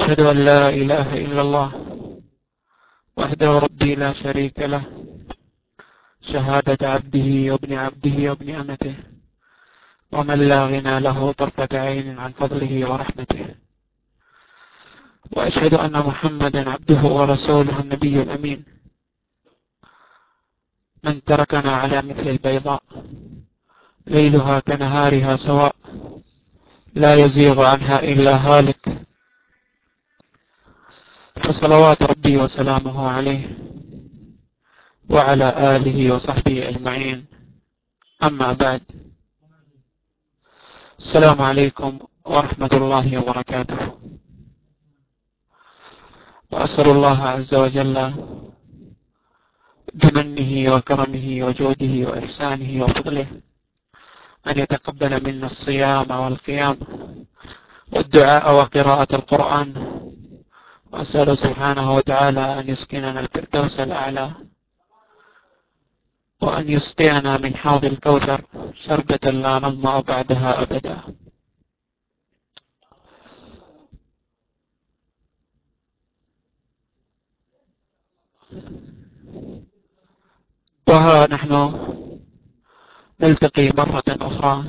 وأشهد أن لا إله إلا الله وحده ربي لا شريك له شهادة عبده وابن عبده وابن أمته ومن لا غنى له طرفة عين عن فضله ورحمته. وأشهد أن محمدا عبده ورسوله النبي الأمين من تركنا على مثل البيضاء ليلها كنهارها سواء لا يزيغ عنها إلا هالك، فصلوات ربي وسلامه عليه وعلى آله وصحبه أجمعين. أما بعد، السلام عليكم ورحمة الله وبركاته. وأسأل الله عز وجل بمنه وكرمه وجوده وإحسانه وفضله أن يتقبل منا الصيام والقيام والدعاء وقراءة القرآن، وأسأل سبحانه وتعالى أن يسكننا الفردوس الأعلى وأن يسقينا من حوض الكوثر شربة لا نظمأ بعدها أبدا. وها نحن نلتقي مرة أخرى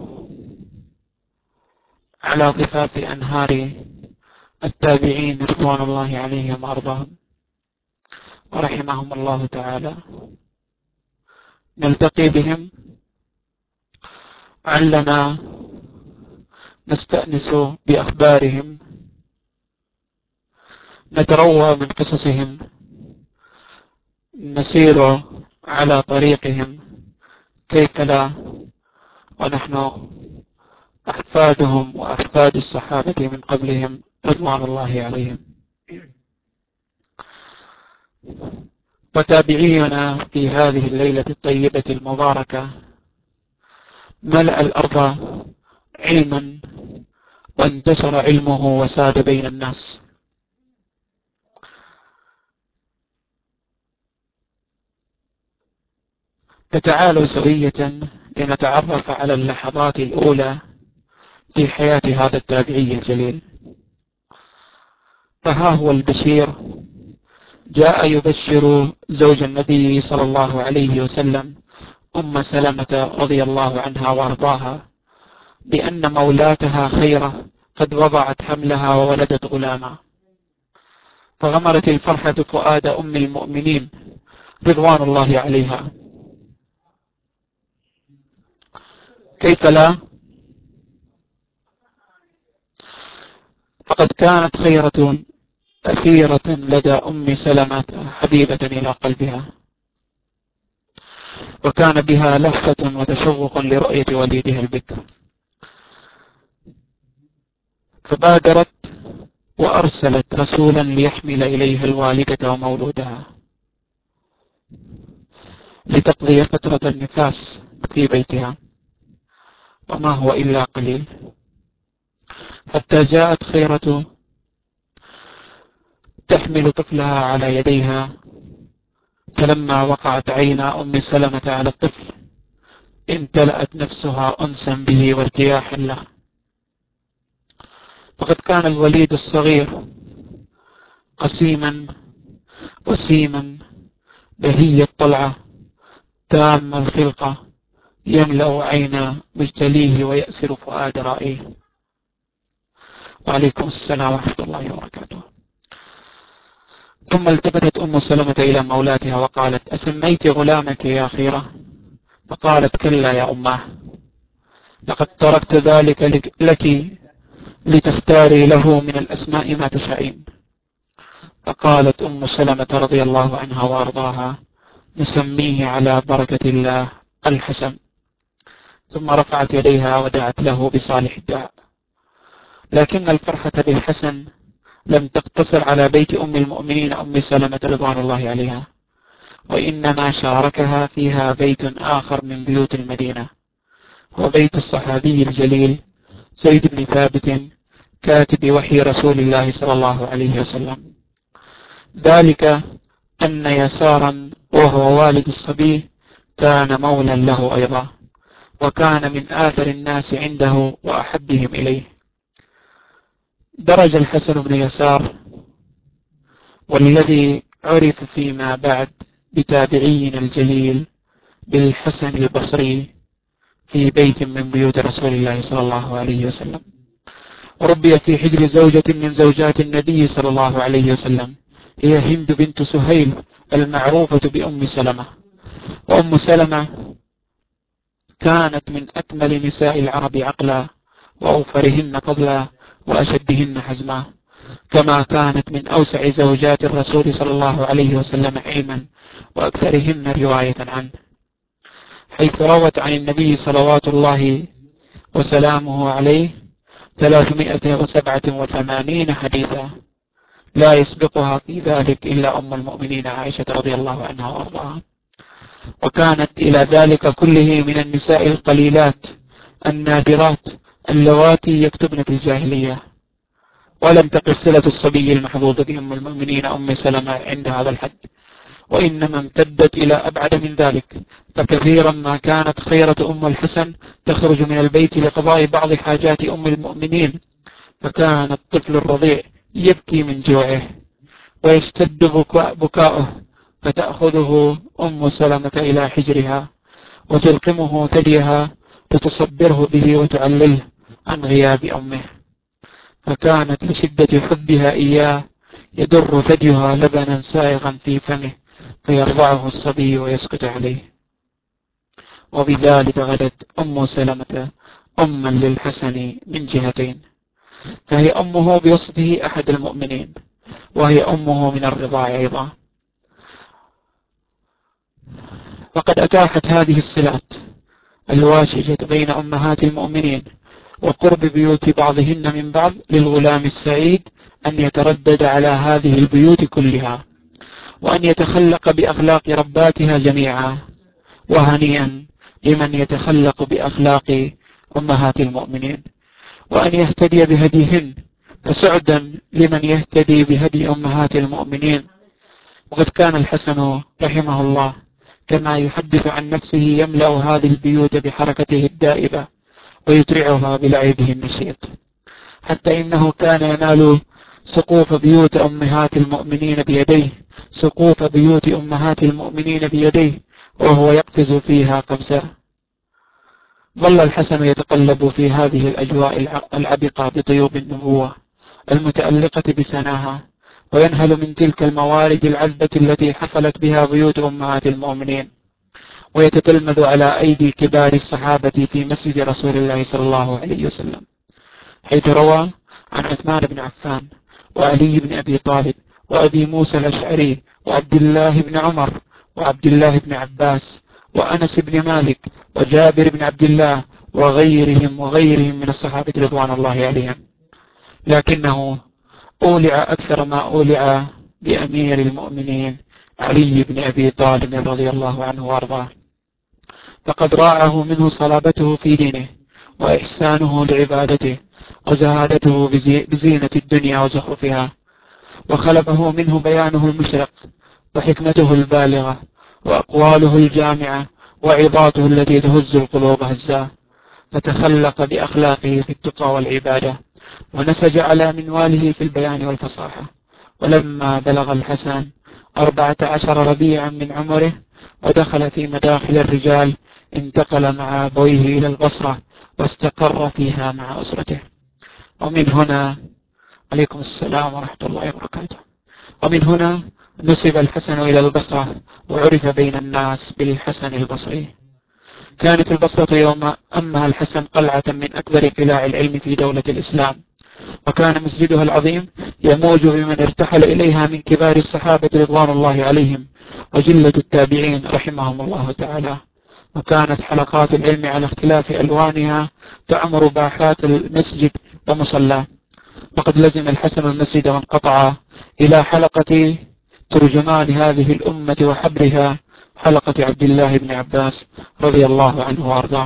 على ضفاف أنهار التابعين رضوان الله عليهم وأرضاهم ورحمهم الله تعالى. نلتقي بهم علنا نستأنس بأخبارهم، نتروى من قصصهم، نسير على طريقهم، كيف لا ونحن أحفادهم وأحفاد الصحابة من قبلهم رضوان الله عليهم. وتابعينا في هذه الليلة الطيبة المباركة ملأ الأرض علما وانتشر علمه وساد بين الناس. فتعالوا سوية لنتعرف على اللحظات الأولى في حياة هذا التابعي الجليل. فها هو البشير جاء يبشر زوج النبي صلى الله عليه وسلم أم سلمة رضي الله عنها وارضاها بأن مولاتها خيرة قد وضعت حملها وولدت غلاما، فغمرت الفرحة فؤاد أم المؤمنين رضوان الله عليها. كيف لا؟ فقد كانت خيرة أثيرة لدى أم سلمة حبيبة إلى قلبها، وكان بها لهفة وتشوق لرؤية وليدها البكر، فبادرت وأرسلت رسولا ليحمل إليها الوالدة ومولودها لتقضي فترة النفاس في بيتها، وما هو إلا قليل، حتى جاءت خيرة تحمل طفلها على يديها. فلما وقعت عينا أم سلمة على الطفل امتلأت نفسها أنسا به وارتياحا له. فقد كان الوليد الصغير قسيما وسيما بهي الطلعة تام الخلقة يملأ عين مجتليه ويأسر فؤاد رائيه. وعليكم السلام ورحمة الله وبركاته. ثم التفتت أم سلمة إلى مولاتها وقالت: أسميت غلامك يا خيرة؟ فقالت: كلا يا أماه، لقد تركت ذلك لك لتختاري له من الأسماء ما تشائين. فقالت أم سلمة رضي الله عنها وأرضاها: نسميه على بركة الله الحسن. ثم رفعت يديها ودعت له بصالح الدعاء. لكن الفرحة بالحسن لم تقتصر على بيت أم المؤمنين أم سلمة رضوان الله عليها، وإنما شاركها فيها بيت آخر من بيوت المدينة، هو بيت الصحابي الجليل زيد بن ثابت كاتب وحي رسول الله صلى الله عليه وسلم. ذلك أن يسارا وهو والد الصبي كان مولا له أيضا، وكان من آثر الناس عنده وأحبهم إليه. درج الحسن بن يسار، والذي عرف فيما بعد بتابعين الجليل بالحسن البصري، في بيت من بيوت رسول الله صلى الله عليه وسلم. ربي في حجر زوجة من زوجات النبي صلى الله عليه وسلم، هي هند بنت سهيل المعروفة بأم سلمة. وأم سلمة كانت من أكمل نساء العرب عقلا، وأوفرهن فضلا، وأشدهن حزما، كما كانت من أوسع زوجات الرسول صلى الله عليه وسلم علما، وأكثرهن رواية عنه، حيث روت عن النبي صلوات الله وسلامه عليه 387 حديثا، لا يسبقها في ذلك إلا أم المؤمنين عائشة رضي الله عنها وأرضاها. وكانت إلى ذلك كله من النساء القليلات النادرات اللواتي يكتبن في الجاهلية، ولم تقف صلة الصبي المحظوظ بأم المؤمنين أم سلمة عند هذا الحد، وإنما امتدت إلى أبعد من ذلك، فكثيرا ما كانت خيرة أم الحسن تخرج من البيت لقضاء بعض حاجات أم المؤمنين، فكان الطفل الرضيع يبكي من جوعه ويشتد بكاؤه، فتأخذه أم سلمة إلى حجرها وتلقمه ثديها لتصبره به وتعلله عن غياب أمه، فكانت لشدة حبها إياه يدر ثديها لبنا سائغا في فمه، فيرضعه الصبي ويسكت عليه. وبذلك غدت أم سلمة أما للحسن من جهتين، فهي أمه بوصفه أحد المؤمنين، وهي أمه من الرضاع أيضا. وقد أتاحت هذه الصلات الواشجة بين أمهات المؤمنين وقرب بيوت بعضهن من بعض للغلام السعيد أن يتردد على هذه البيوت كلها، وأن يتخلق بأخلاق رباتها جميعا. وهنيئا لمن يتخلق بأخلاق أمهات المؤمنين وأن يهتدي بهديهن، فسعدا لمن يهتدي بهدي أمهات المؤمنين. وقد كان الحسن رحمه الله كما يحدث عن نفسه يملأ هذه البيوت بحركته الدائبة ويترعها بلعبه النشيط، حتى إنه كان ينال سقوف بيوت أمهات المؤمنين بيديه، سقوف بيوت أمهات المؤمنين بيديه وهو يقفز فيها قفزة. ظل الحسن يتقلب في هذه الأجواء العبقة بطيوب النبوة المتألقة بسناها، وينهل من تلك الموارد العذبة التي حفلت بها بيوت أمهات المؤمنين، ويتتلمذ على أيدي كبار الصحابة في مسجد رسول الله صلى الله عليه وسلم، حيث روى عن عثمان بن عفان وعلي بن أبي طالب وأبي موسى الأشعري وعبد الله بن عمر وعبد الله بن عباس وأنس بن مالك وجابر بن عبد الله وغيرهم من الصحابة رضوان الله عليهم، لكنه أولع أكثر ما أولع بأمير المؤمنين علي بن أبي طالب رضي الله عنه وارضاه، فقد راعه منه صلابته في دينه وإحسانه لعبادته وزهادته بزينة الدنيا وزخرفها، وخلبه منه بيانه المشرق وحكمته البالغة وأقواله الجامعة وعظاته التي تهز القلوب هزاه، فتخلق بأخلاقه في التقى والعبادة، ونسج على منواله في البيان والفصاحة. ولما بلغ الحسن 14 ربيعا من عمره ودخل في مداخل الرجال، انتقل مع أبويه إلى البصرة واستقر فيها مع أسرته. ومن هنا عليكم السلام ورحمة الله وبركاته. ومن هنا نسب الحسن إلى البصرة، وعرف بين الناس بالحسن البصري. كانت البصرة يوم أمها الحسن قلعة من أكبر قلاع العلم في دولة الإسلام، وكان مسجدها العظيم يموج بمن ارتحل إليها من كبار الصحابة رضوان الله عليهم وجلة التابعين رحمهم الله تعالى، وكانت حلقات العلم على اختلاف ألوانها تعمر باحات المسجد ومصلاه. وقد لزم الحسن المسجد وانقطع إلى حلقة ترجمان هذه الأمة وحبرها، حلقة عبد الله بن عباس رضي الله عنه وارضاه،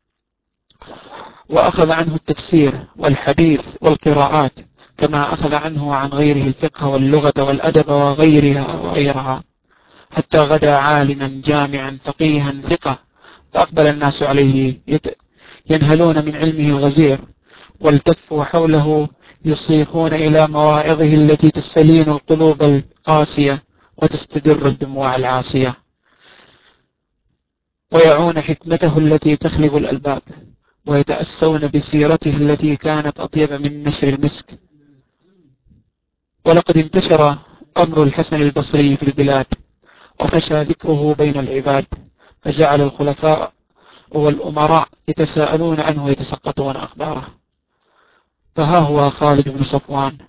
وأخذ عنه التفسير والحديث والقراءات، كما أخذ عنه وعن غيره الفقه واللغة والأدب وغيرها، حتى غدا عالما جامعا فقيها ثقة، فأقبل الناس عليه ينهلون من علمه الغزير والتفوا حوله يصيحون إلى مواعظه التي تستلين القلوب القاسية وتستدر الدموع العاصية، ويعون حكمته التي تخلب الألباب، ويتأسون بسيرته التي كانت أطيب من نشر المسك. ولقد انتشر أمر الحسن البصري في البلاد، وفشى ذكره بين العباد، فجعل الخلفاء والأمراء يتساءلون عنه ويتسقطون أخباره. فها هو خالد بن صفوان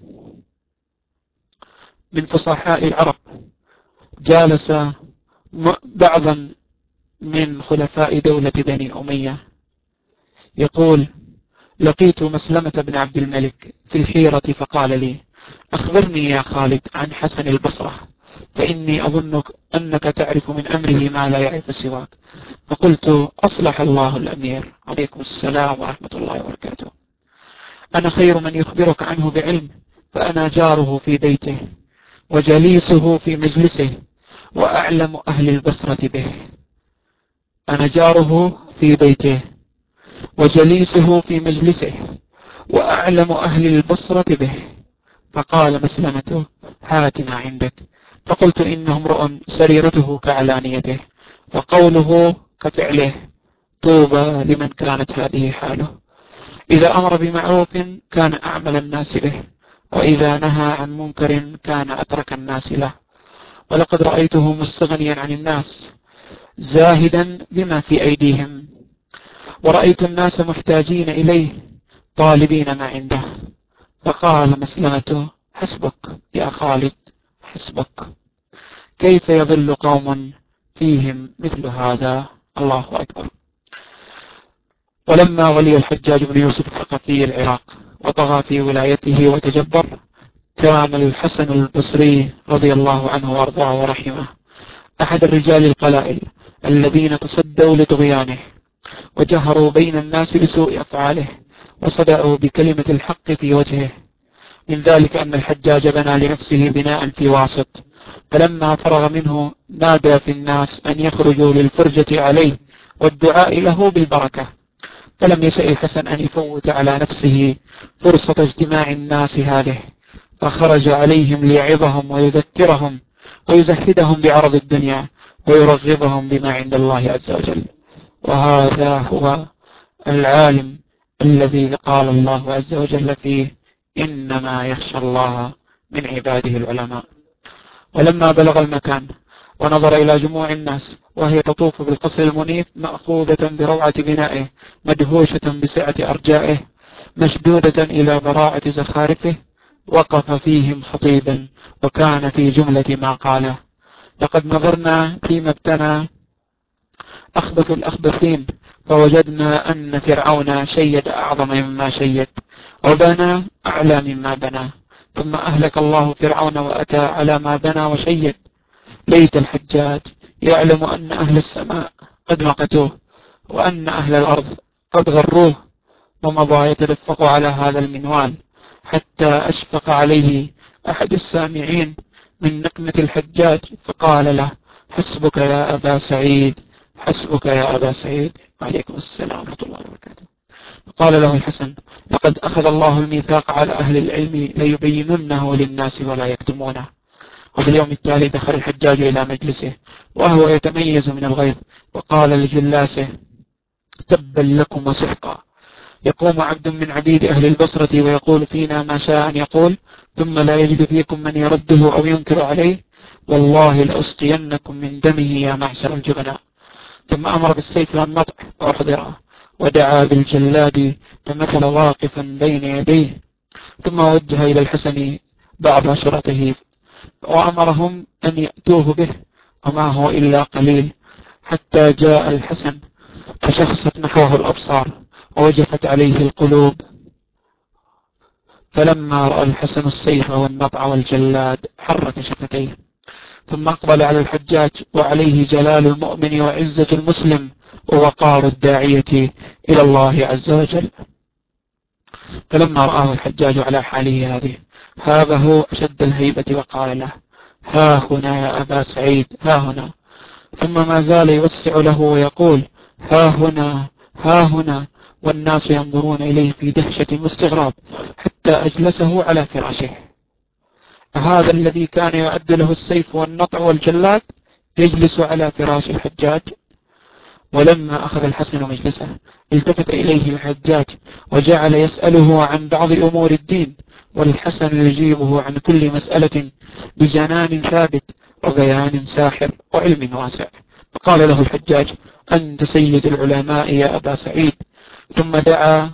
من فصحاء العرب جالس بعضا من خلفاء دولة بني أمية، يقول: لقيت مسلمة بن عبد الملك في الحيرة فقال لي: أخبرني يا خالد عن حسن البصرة، فإني أظنك أنك تعرف من أمره ما لا يعرف سواك. فقلت: أصلح الله الأمير، عليكم السلام ورحمة الله وبركاته. أنا خير من يخبرك عنه بعلم، فأنا جاره في بيته وجليسه في مجلسه وأعلم أهل البصرة به. أنا جاره في بيته وجليسه في مجلسه وأعلم أهل البصرة به. فقال مسلمة: هات ما عندك. فقلت: إنه امرؤ سريرته كعلانيته وقوله كفعله، طوبى لمن كانت هذه حاله. إذا أمر بمعروف كان أعمل الناس به، وإذا نهى عن منكر كان أترك الناس له. ولقد رأيته مستغنيا عن الناس زاهدا بما في أيديهم، ورأيت الناس محتاجين إليه طالبين ما عنده. فقال مسلمة: حسبك يا خالد، حسبك. كيف يظل قوم فيهم مثل هذا؟ الله أكبر. ولما ولي الحجاج بن يوسف الثقفي العراق وطغى في ولايته وتجبر، كان الحسن البصري رضي الله عنه وارضاه ورحمه أحد الرجال القلائل الذين تصدوا لطغيانه، وجهروا بين الناس بسوء أفعاله، وصدعوا بكلمة الحق في وجهه. من ذلك أن الحجاج بنى لنفسه بناء في واسط، فلما فرغ منه نادى في الناس أن يخرجوا للفرجة عليه والدعاء له بالبركة. فلم يشأ الحسن أن يفوت على نفسه فرصة اجتماع الناس هذه، فخرج عليهم ليعظهم ويذكرهم ويزهدهم بعرض الدنيا ويرغبهم بما عند الله عز وجل. وهذا هو العالم الذي قال الله عز وجل فيه: إنما يخشى الله من عباده العلماء. ولما بلغ المكان ونظر إلى جموع الناس وهي تطوف بالقصر المنيف مأخوذة بروعة بنائه، مدهوشة بسعة أرجائه، مشدودة إلى براعة زخارفه، وقف فيهم خطيبا، وكان في جملة ما قاله: لقد نظرنا فيما ابتنى أخبث الأخبثين، فوجدنا أن فرعون شيد أعظم مما شيد، وبنى أعلى مما بنى، ثم أهلك الله فرعون وأتى على ما بنى وشيد. ليت الحجاج يعلم أن أهل السماء قد مقتوه، وأن أهل الأرض قد غروه، ومضى يتدفق على هذا المنوال، حتى أشفق عليه أحد السامعين من نقمة الحجاج، فقال له: حسبك يا أبا سعيد، حسبك يا أبا سعيد، وعليكم السلام ورحمة الله وبركاته. فقال له الحسن: لقد أخذ الله الميثاق على أهل العلم ليبيننه للناس ولا يكتمونه. وفي اليوم التالي دخل الحجاج إلى مجلسه وهو يتميز من الغيظ، وقال لجلاسه: تبا لكم وسحقا. يقوم عبد من عبيد أهل البصرة ويقول فينا ما شاء أن يقول، ثم لا يجد فيكم من يرده أو ينكر عليه، والله لأسقينكم من دمه يا معشر الجبناء. ثم أمر بالسيف والنطع فأحضره، ودعا بالجلاد فمثل واقفا بين يديه، ثم وجه إلى الحسن بعض عشرته وأمرهم أن يأتوه به، وما هو إلا قليل، حتى جاء الحسن فشخصت نحوه الأبصار ووجفت عليه القلوب. فلما رأى الحسن السيف والنطع والجلاد حرك شفتيه، ثم أقبل على الحجاج وعليه جلال المؤمن وعزة المسلم ووقار الداعية إلى الله عز وجل. فلما رآه الحجاج على حاله هذه هابه أشد الهيبة وقال له: ها هنا يا أبا سعيد، ها هنا. ثم ما زال يوسع له ويقول: ها هنا، ها هنا، والناس ينظرون إليه في دهشة واستغراب حتى أجلسه على فراشه. هذا الذي كان يعد له السيف والنطع والجلاد يجلس على فراش الحجاج. ولما أخذ الحسن مجلسه التفت إليه الحجاج وجعل يسأله عن بعض أمور الدين، والحسن يجيبه عن كل مسألة بجنان ثابت وبيان ساحر وعلم واسع. فقال له الحجاج: أنت سيد العلماء يا أبا سعيد. ثم دعا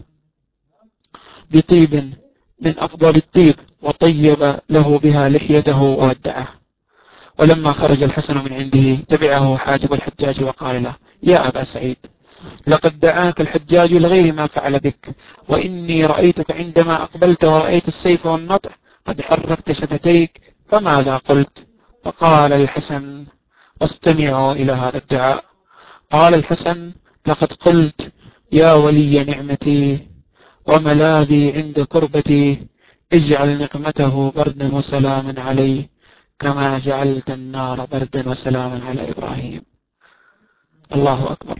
بطيب من أفضل الطيب وطيب له بها لحيته وودعه. ولما خرج الحسن من عنده تبعه حاجب الحجاج وقال له: يا أبا سعيد، لقد دعاك الحجاج لغير ما فعل بك، وإني رأيتك عندما أقبلت ورأيت السيف والنطع قد حركت شفتيك، فماذا قلت؟ فقال الحسن: واستمعوا إلى هذا الدعاء. قال الحسن: لقد قلت: يا ولي نعمتي وملاذي عند كربتي، اجعل نقمته بردا وسلاما علي كما جعلت النار بردا وسلاما على إبراهيم. الله أكبر.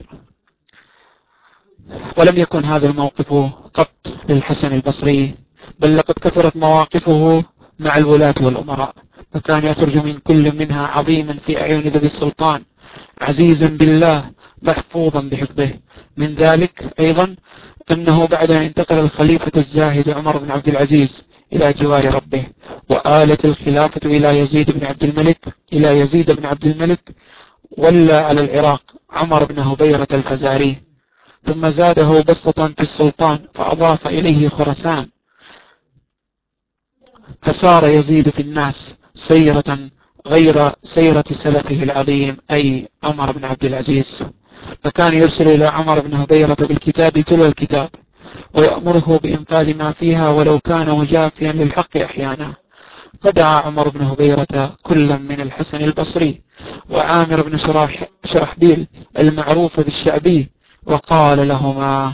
ولم يكن هذا الموقف قط للحسن البصري، بل لقد كثرت مواقفه مع الولاة والأمراء، فكان يخرج من كل منها عظيما في أعين ذوي السلطان، عزيزا بالله محفوظا بحفظه. من ذلك أيضا أنه بعد أن انتقل الخليفة الزاهد عمر بن عبد العزيز إلى جوار ربه وآلت الخلافة إلى يزيد بن عبد الملك، ولى على العراق عمر بن هبيرة الفزاري، ثم زاده بسطة في السلطان فأضاف إليه خراسان، فصار يزيد في الناس سيرة غير سيرة سلفه العظيم أي عمر بن عبد العزيز. فكان يرسل إلى عمر بن هبيرة بالكتاب تلو الكتاب ويأمره بإنفاذ ما فيها ولو كان مجافيا للحق أحيانا. فدعا عمر بن هبيرة كلا من الحسن البصري وعامر بن شرحبيل المعروف بالشعبي، وقال لهما: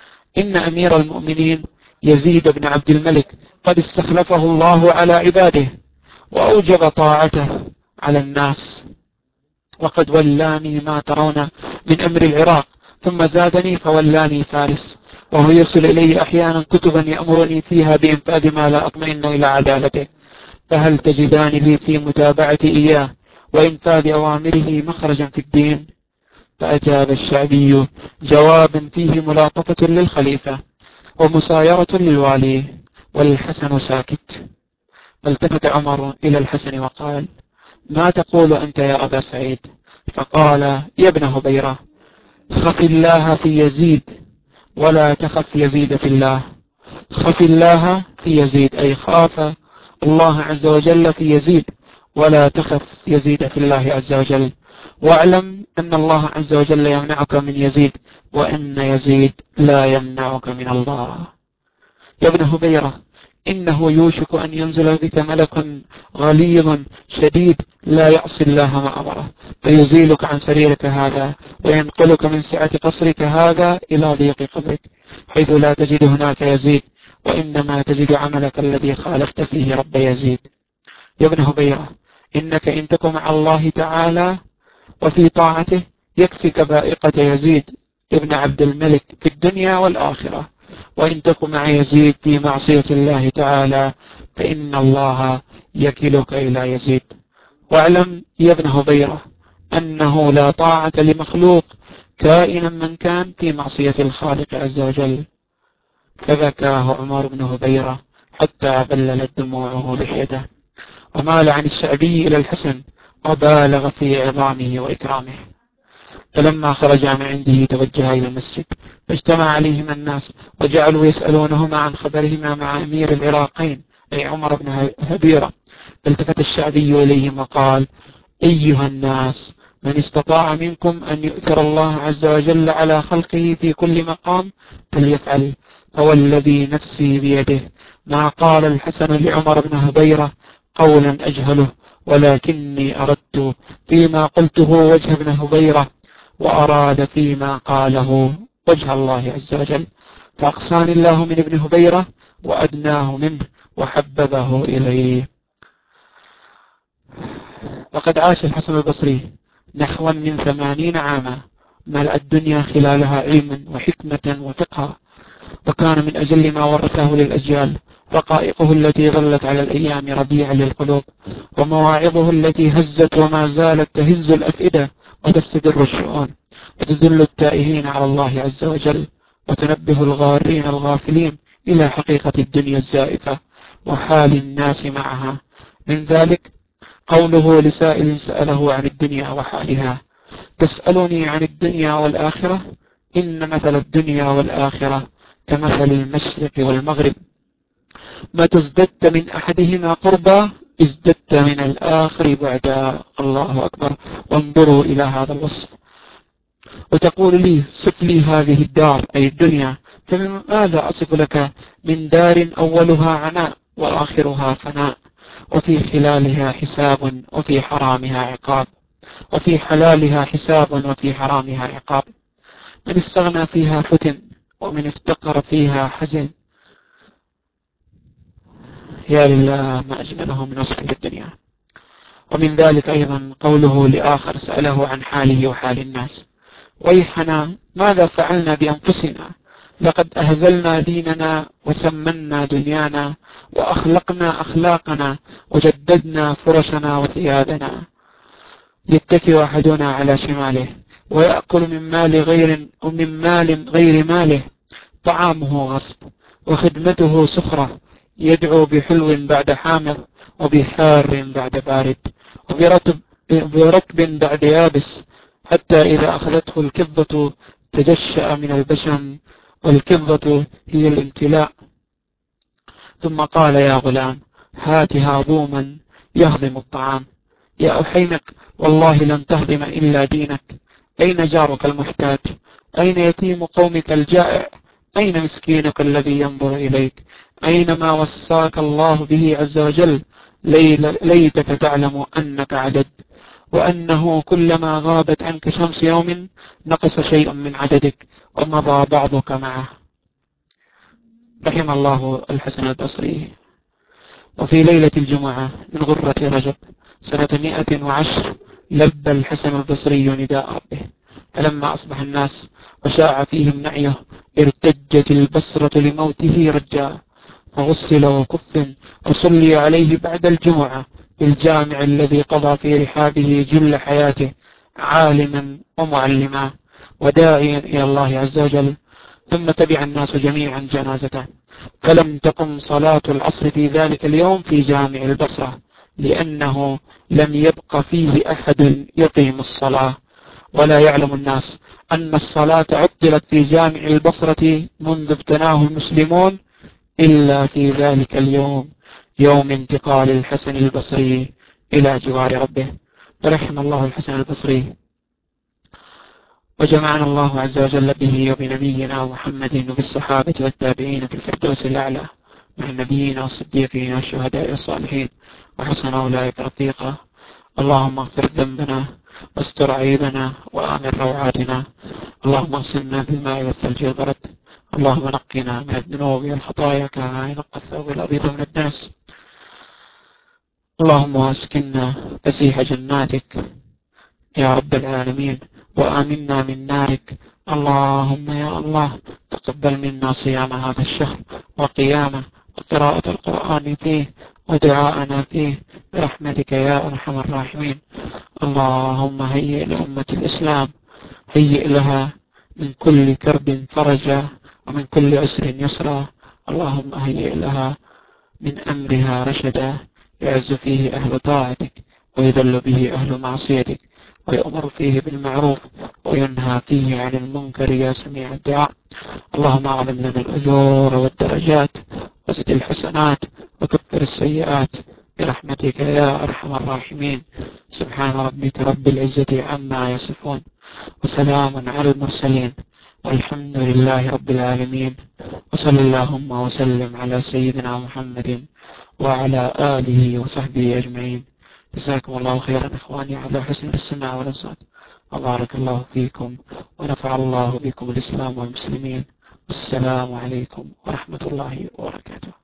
إن أمير المؤمنين يزيد بن عبد الملك قد استخلفه الله على عباده وأوجب طاعته على الناس، وقد ولاني ما ترون من أمر العراق، ثم زادني فولاني فارس، وهو يرسل إلي أحيانا كتبا يأمرني فيها بإنفاذ ما لا أطمئن إلى عدالته، فهل تجدان لي في متابعة إياه وإنفاذ أوامره مخرجا في الدين؟ فأجاب الشعبي جوابا فيه ملاطفة للخليفة ومسايرة للوالي، والحسن ساكت. فالتفت عمر إلى الحسن وقال: ما تقول أنت يا أبا سعيد؟ فقال: يا ابن هبيرة، خف الله في يزيد ولا تخف يزيد في الله. خف الله في يزيد أي خاف الله عز وجل في يزيد، ولا تخف يزيد في الله عز وجل، واعلم أن الله عز وجل يمنعك من يزيد، وأن يزيد لا يمنعك من الله. يا ابن هبيرة، إنه يوشك أن ينزل بك ملك غليظ شديد لا يعصي الله ما أمره، فيزيلك عن سريرك هذا وينقلك من سعة قصرك هذا إلى ضيق قبرك، حيث لا تجد هناك يزيد، وإنما تجد عملك الذي خالفت فيه رب يزيد. يا ابن هبيرة، إنك إن تك مع الله تعالى وفي طاعته يكفيك بائقة يزيد ابن عبد الملك في الدنيا والآخرة، وإن تك مع يزيد في معصية الله تعالى فإن الله يكلك إلى يزيد. واعلم يا ابن هبيرة أنه لا طاعة لمخلوق كائنا من كان في معصية الخالق عز وجل. فبكاه عمر بن هبيرة حتى بللت دموعه لحيته، ومال عن الشعبي إلى الحسن وبالغ في عظامه وإكرامه. فلما خرجا من عنده توجها إلى المسجد، فاجتمع عليهما الناس وجعلوا يسألونهما عن خبرهما مع أمير العراقين أي عمر بن هبيرة. فالتفت الشعبي إليهم وقال: أيها الناس، من استطاع منكم أن يؤثر الله عز وجل على خلقه في كل مقام فليفعل، فوالذي نفسي بيده ما قال الحسن لعمر بن هبيرة قولا أجهله، ولكني أردت فيما قلته وجه ابن هبيرة، وأراد فيما قاله وجه الله عز وجل، فأقصاني الله من ابن هبيرة وأدناه منه وحببه إليه. وقد عاش الحسن البصري نحو من 80 عاما، ملأ الدنيا خلالها علما وحكمة وفقها، وكان من أجل ما ورثه للأجيال رقائقه التي ظلت على الأيام ربيعا للقلوب، ومواعظه التي هزت وما زالت تهز الأفئدة وتستدر الشؤون، وتدل التائهين على الله عز وجل، وتنبه الغارين الغافلين إلى حقيقة الدنيا الزائفة وحال الناس معها. من ذلك قوله لسائل سأله عن الدنيا وحالها: تسألني عن الدنيا والآخرة؟ إن مثل الدنيا والآخرة كمثل المشرق والمغرب، ما تزددت من أحدهما قربا ازددت من الآخر بعدا. الله أكبر. وانظروا إلى هذا الوصف. وتقول لي: صف لي هذه الدار أي الدنيا، فمن ماذا أصف لك من دار أولها عناء وآخرها فناء، وفي خلالها حساب وفي حرامها عقاب، وفي حلالها حساب وفي حرامها عقاب. من استغنى فيها فتن، ومن افتقر فيها حزن. يا لله ما أجمله من وصف الدنيا. ومن ذلك أيضا قوله لآخر سأله عن حاله وحال الناس: ويحنا ماذا فعلنا بأنفسنا، لقد أهزلنا ديننا وسمنا دنيانا، وأخلقنا أخلاقنا وجددنا فرشنا وثيابنا، يتكئ أحدنا على شماله ويأكل من مال غير ماله، طعامه غصب وخدمته سخرة، يدعو بحلو بعد حامض وبحار بعد بارد وبرطب بعد يابس، حتى إذا أخذته الكظة تجشأ من البشم، والكظة هي الامتلاء. ثم قال: يا غلام هات هاضوما يهضم الطعام. يا أحيمق والله لن تهضم إلا دينك. أين جارك المحتاج؟ أين يتيم قومك الجائع؟ أين مسكينك الذي ينظر إليك؟ أين ما وصاك الله به عز وجل؟ ليتك تعلم أنك عدد، وأنه كلما غابت عنك شمس يوم نقص شيء من عددك ومضى بعضك معه. رحم الله الحسن البصري. وفي ليلة الجمعة من غرة رجب سنة 110 لبى الحسن البصري نداء ربه، فلما أصبح الناس وشاع فيهم نعيه ارتجت البصرة لموته رجاء، فغسل وكفن وصلي عليه بعد الجمعة في الجامع الذي قضى في رحابه جل حياته عالما ومعلما وداعيا إلى الله عز وجل. ثم تبع الناس جميعا جنازته، فلم تقم صلاة العصر في ذلك اليوم في جامع البصرة، لأنه لم يبق فيه أحد يقيم الصلاة. ولا يعلم الناس أن الصلاة عطلت في جامع البصرة منذ ابتناه المسلمون إلا في ذلك اليوم، يوم انتقال الحسن البصري إلى جوار ربه. فرحم الله الحسن البصري، وجمعنا الله عز وجل به وبنبينا محمد وبالصحابة والتابعين في الفردوس الأعلى مع النبيين والصديقين والشهداء والصالحين، وحسن أولئك رفيقا. اللهم اغفر ذنبنا واستر عيبنا وآمن روعاتنا. اللهم اغسلنا بالماء والثلج والبرد. اللهم نقنا من الذنوب والخطايا كما ينقى الثوب الأبيض من الدنس. اللهم اسكننا فسيح جناتك يا رب العالمين، وآمنا من نارك. اللهم يا الله تقبل منا صيام هذا الشهر وقيامه وقراءة القرآن فيه ودعاءنا فيه برحمتك يا أرحم الراحمين. اللهم هيئ لأمة الإسلام، هيئ لها من كل كرب فرجا ومن كل عسر يسرا. اللهم هيئ لها من أمرها رشدا، يعز فيه أهل طاعتك ويذل به أهل معصيتك، ويأمر فيه بالمعروف وينهى فيه عن المنكر يا سميع الدعاء. اللهم أعظم لنا الأجور والدرجات وزد الحسنات وكفر السيئات برحمتك يا أرحم الراحمين. سبحان ربك رب العزة عما يصفون، وسلام على المرسلين، والحمد لله رب العالمين. وصلى اللهم وسلم على سيدنا محمد وعلى آله وصحبه أجمعين. جزاكم الله خيرا إخواني على حسن الاستماع والإنصات، وبارك الله فيكم، ونفع الله بكم الإسلام والمسلمين. والسلام عليكم ورحمة الله وبركاته.